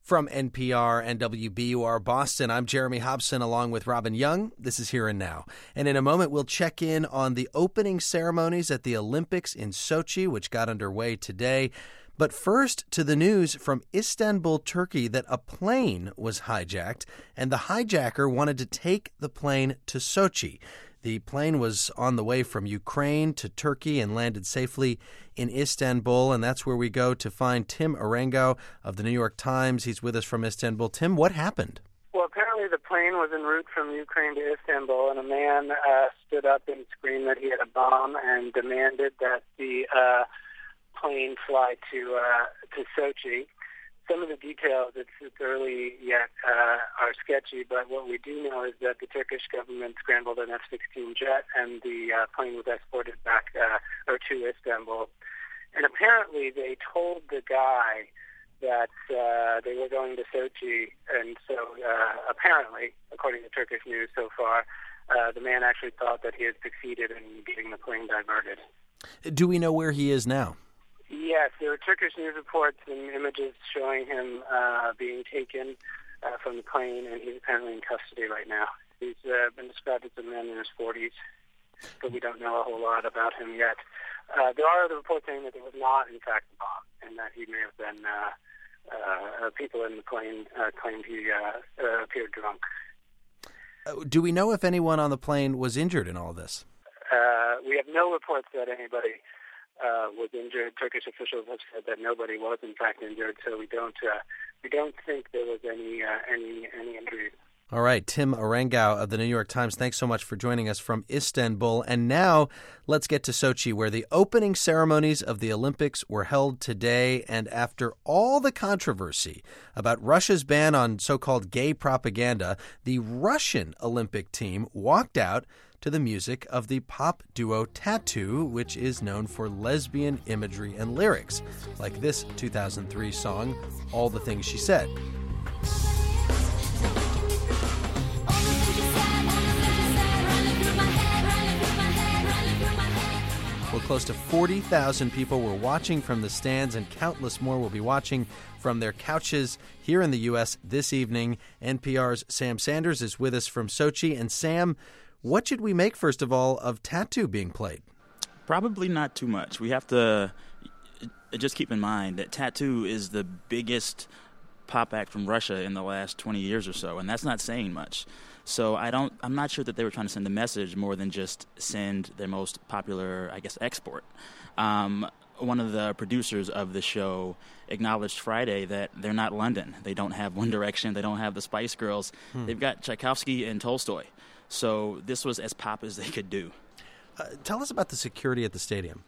From NPR and WBUR Boston, I'm Jeremy Hobson along with Robin Young. This is Here and Now. And in a moment, we'll check in on the opening ceremonies at the Olympics in Sochi, which got underway today. But first, to the news from Istanbul, Turkey, that a plane was hijacked, and the hijacker wanted to take the plane to Sochi. The plane was on the way from Ukraine to Turkey and landed safely in Istanbul, and that's where we go to find Tim Arango of the New York Times. He's with us from Istanbul. Tim, what happened? Well, apparently the plane was en route from Ukraine to Istanbul, and a man stood up and screamed that he had a bomb and demanded that the plane fly to Sochi. Some of the details, it's early yet, are sketchy, but what we do know is that the Turkish government scrambled an F-16 jet, and the plane was exported back to Istanbul. And apparently they told the guy that they were going to Sochi, and so apparently, according to Turkish news so far, the man actually thought that he had succeeded in getting the plane diverted. Do we know where he is now? Yes, there were Turkish news reports and images showing him being taken from the plane, and he's apparently in custody right now. He's been described as a man in his 40s, but we don't know a whole lot about him yet. There are other reports saying that there was not, in fact, a bomb, and that he may have been, people in the plane claimed he appeared drunk. Do we know if anyone on the plane was injured in all this? We have no reports that anybody was injured. Turkish officials have said that nobody was in fact injured, so we don't think there was any injuries. All right, Tim Arango of the New York Times, thanks so much for joining us from Istanbul. And now let's get to Sochi, where the opening ceremonies of the Olympics were held today. And after all the controversy about Russia's ban on so-called gay propaganda, the Russian Olympic team walked out to the music of the pop duo Tattoo, which is known for lesbian imagery and lyrics, like this 2003 song, All the Things She Said. Well, close to 40,000 people were watching from the stands, and countless more will be watching from their couches here in the U.S. this evening. NPR's Sam Sanders is with us from Sochi. And Sam, what should we make, first of all, of Tattoo being played? Probably not too much. We have to just keep in mind that Tattoo is the biggest pop act from Russia in the last 20 years or so, and that's not saying much. So I'm not sure that they were trying to send a message more than just send their most popular, I guess, export. One of the producers of the show acknowledged Friday that they're not London. They don't have One Direction. They don't have the Spice Girls. They've got Tchaikovsky and Tolstoy. So this was as pop as they could do. Tell us about the security at the stadium.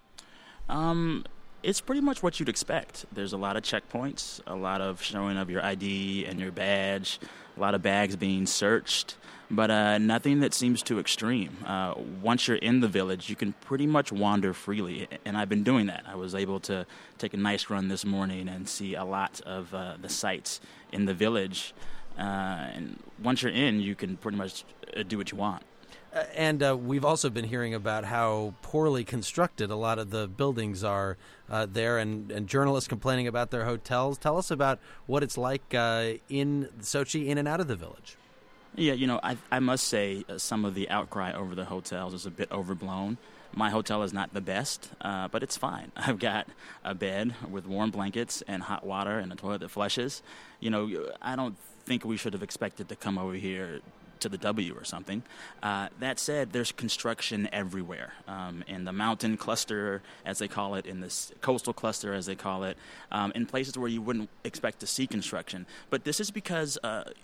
It's pretty much what you'd expect. There's a lot of checkpoints, a lot of showing of your ID and your badge, a lot of bags being searched, but nothing that seems too extreme. Once you're in the village, you can pretty much wander freely, and I've been doing that. I was able to take a nice run this morning and see a lot of the sights in the village. And once you're in, you can pretty much do what you want. And we've also been hearing about how poorly constructed a lot of the buildings are there, and journalists complaining about their hotels. Tell us about what it's like in Sochi, in and out of the village. Yeah, I must say some of the outcry over the hotels is a bit overblown. My hotel is not the best, but it's fine. I've got a bed with warm blankets and hot water and a toilet that flushes. I don't think we should have expected to come over here to the W or something. That said, there's construction everywhere, in the mountain cluster, as they call it, in this coastal cluster, as they call it, in places where you wouldn't expect to see construction. But this is because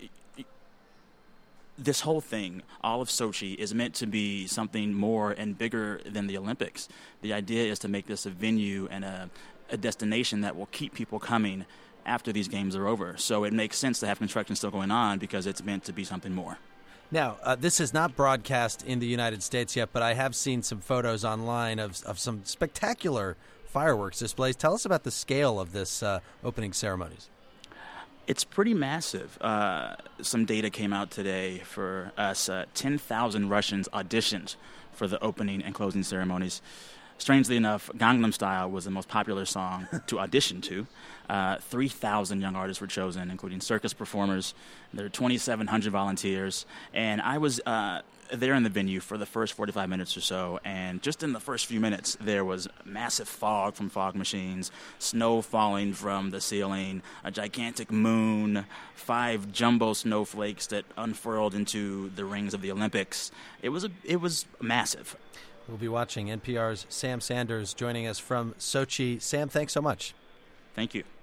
this whole thing, all of Sochi, is meant to be something more and bigger than the Olympics. The idea is to make this a venue and a destination that will keep people coming after these games are over. So it makes sense to have construction still going on because it's meant to be something more. Now, this is not broadcast in the United States yet, but I have seen some photos online of some spectacular fireworks displays. Tell us about the scale of this opening ceremonies. It's pretty massive. Some data came out today for us. 10,000 Russians auditioned for the opening and closing ceremonies. Strangely enough, Gangnam Style was the most popular song to audition to. 3,000 young artists were chosen, including circus performers. There were 2,700 volunteers. And I was there in the venue for the first 45 minutes or so. And just in the first few minutes, there was massive fog from fog machines, snow falling from the ceiling, a gigantic moon, 5 jumbo snowflakes that unfurled into the rings of the Olympics. It was massive. We'll be watching. NPR's Sam Sanders joining us from Sochi. Sam, thanks so much. Thank you.